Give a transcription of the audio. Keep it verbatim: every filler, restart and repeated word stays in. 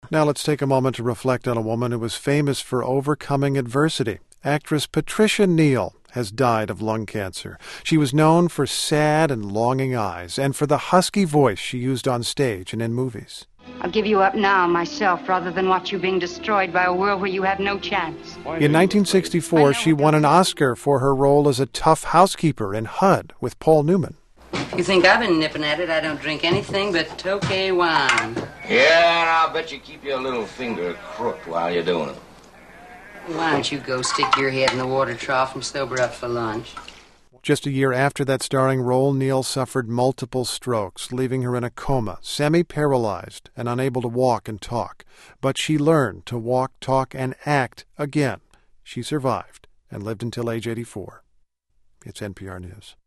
Now let's take a moment to reflect on a woman who was famous for overcoming adversity. Actress Patricia Neal has died of lung cancer. She was known for sad and longing eyes and for the husky voice she used on stage and in movies. I'll give you up now myself rather than watch you being destroyed by a world where you have no chance. In nineteen sixty-four, she won an Oscar for her role as a tough housekeeper in H U D with Paul Newman. You think I've been nipping at it? I don't drink anything but Tokay wine. Yeah, and I'll bet you keep your little finger crooked while you're doing it. Why don't you go stick your head in the water trough and sober up for lunch? Just a year after that starring role, Neal suffered multiple strokes, leaving her in a coma, semi-paralyzed and unable to walk and talk. But she learned to walk, talk, and act again. She survived and lived until age eighty-four. It's N P R News.